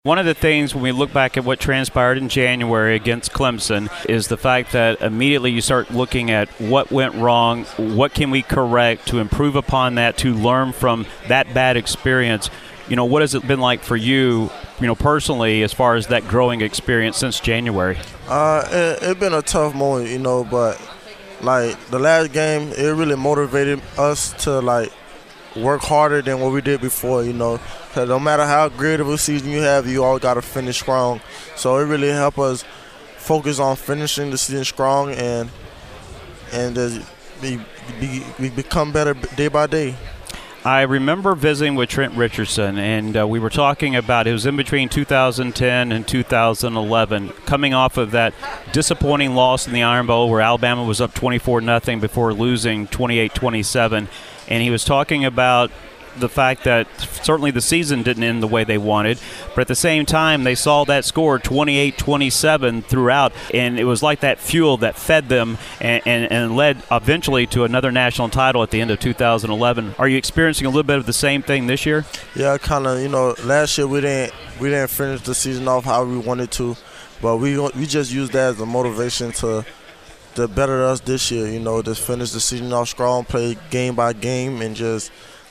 One of the things when we look back at what transpired in January against Clemson is the fact that immediately you start looking at what went wrong, what can we correct to improve upon that, to learn from that bad experience. What has it been like for you, personally, as far as that growing experience since January? It's been a tough moment, but the last game, it really motivated us to work harder than what we did before, Because no matter how great of a season you have, you always got to finish strong. So it really helped us focus on finishing the season strong and just we become better day by day. I remember visiting with Trent Richardson, and we were talking about it was in between 2010 and 2011, coming off of that disappointing loss in the Iron Bowl where Alabama was up 24-0 before losing 28-27. And he was talking about the fact that certainly the season didn't end the way they wanted, but at the same time they saw that score 28-27 throughout, and it was like that fuel that fed them and led eventually to another national title at the end of 2011. Are you experiencing a little bit of the same thing this year? Yeah, kind of. Last year we didn't finish the season off how we wanted to, but we just used that as a motivation to better us this year. Just finish the season off strong, play game by game, and just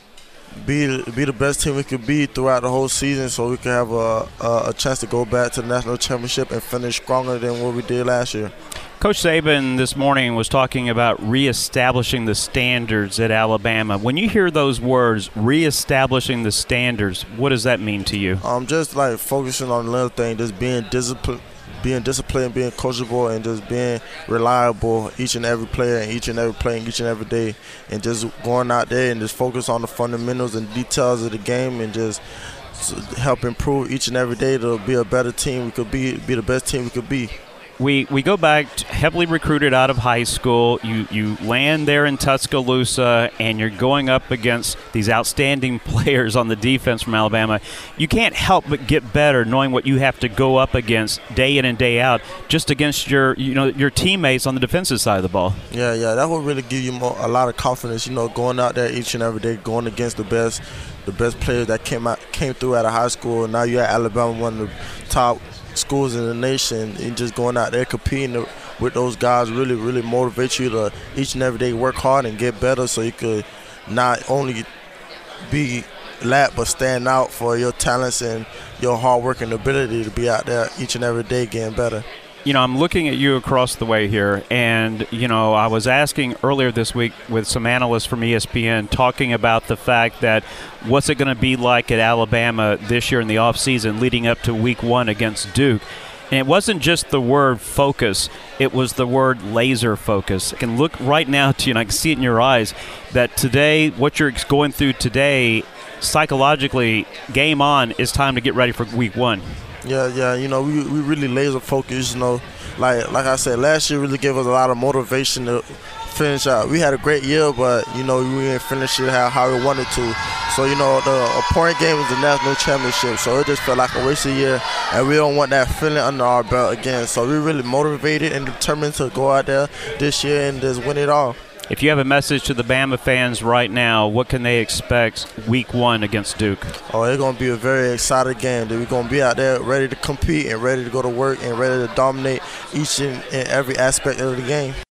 be the best team we could be throughout the whole season, so we can have a chance to go back to the national championship and finish stronger than what we did last year. Coach Saban this morning was talking about reestablishing the standards at Alabama. When you hear those words, reestablishing the standards, what does that mean to you? Just focusing on the little thing, just being disciplined, being coachable, and just being reliable each and every player and each and every play and each and every day, and just going out there and just focus on the fundamentals and details of the game and just help improve each and every day to be a better team we could be the best team we could be. We go back heavily recruited out of high school. You land there in Tuscaloosa, and you're going up against these outstanding players on the defense from Alabama. You can't help but get better knowing what you have to go up against day in and day out, just against your teammates on the defensive side of the ball. Yeah, that will really give you a lot of confidence. Going out there each and every day, going against the best players that came through out of high school. And now you're at Alabama, one of the top schools in the nation, and just going out there competing with those guys really motivates you to each and every day work hard and get better, so you could not only be lapped but stand out for your talents and your hard work and ability to be out there each and every day getting better. I'm looking at you across the way here, and, I was asking earlier this week with some analysts from ESPN talking about the fact that what's it going to be like at Alabama this year in the offseason leading up to week 1 against Duke. And it wasn't just the word focus, it was the word laser focus. I can look right now to you, and I can see it in your eyes, that today, what you're going through today, psychologically, game on, is time to get ready for week 1. Yeah, we really laser focused, like I said, last year really gave us a lot of motivation to finish out. We had a great year, but, we didn't finish it how we wanted to. So, the important game was the national championship, so it just felt like a wasted year, and we don't want that feeling under our belt again. So we're really motivated and determined to go out there this year and just win it all. If you have a message to the Bama fans right now, what can they expect week 1 against Duke? Oh, it's going to be a very exciting game. We're going to be out there ready to compete and ready to go to work and ready to dominate each and every aspect of the game.